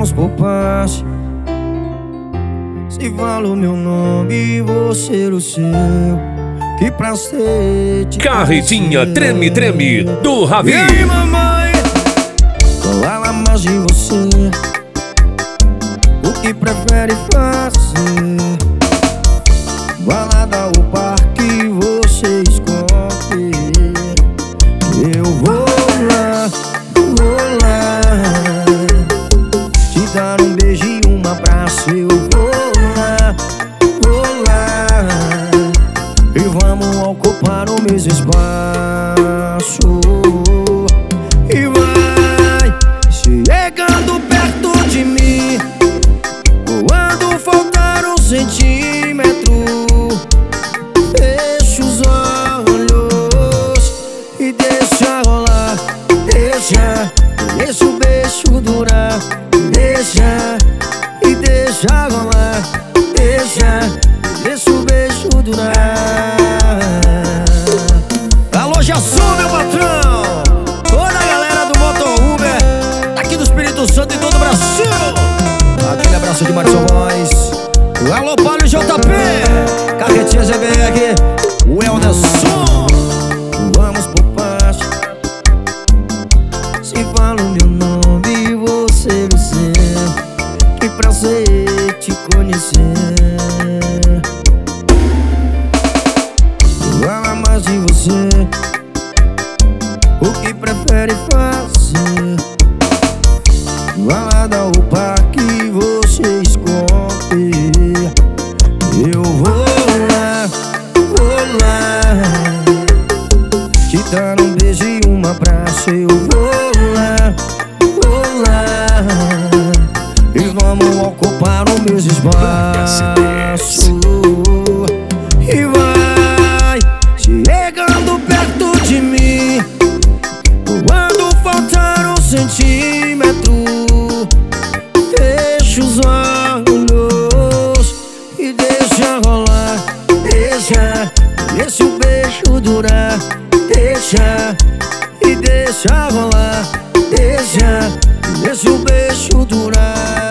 Vamos por parte. Se falo meu nome, você o seu. Que prazer te Carretinha conhecer. Treme Treme do Ravi. E aí, mamãe, qual a mais de você? O que prefere fazer? Balada ou parque, você escolhe. Eu vou lá, te dar um beijo e um abraço. Eu vou lá, e vamos ocupar o mesmo espaço. E vai chegando perto de mim, quando faltar um centímetro. Fecha os olhos e deixa rolar. Deixa o beijo durar. Deixa rolar. Deixa o beijo durar. Alô, Jason, meu patrão! Toda a galera do Motor Uber, aqui do Espírito Santo e todo o Brasil. Aquele abraço de Madison Voz. Alô, Paulo JP, Carretinha GBR, o Elderson. Vamos por parte. Se falo meu nome, você o seu. Que prazer te conhecer. Fala mais de você. O que prefere fazer? Balada ou parque, você escolhe. Eu vou lá, te dar um beijo e um abraço. Eu vou lá, e vamos ocupar o mesmo espaço. E vai chegando perto de mim, quando faltar um centímetro. Fecha os olhos e deixa rolar. Deixa o beijo durar. Deixa rolar. Deixa o beijo durar.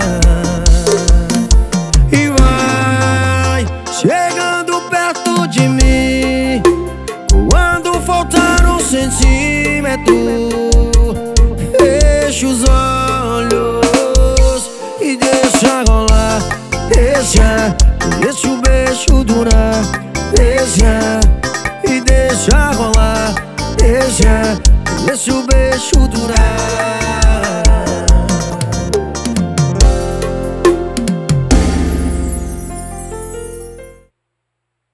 E vai chegando perto de mim, quando faltar um centímetro. Fecha os olhos e deixa rolar. Deixa o beijo durar. Deixa rolar. Deixa o beijo durar.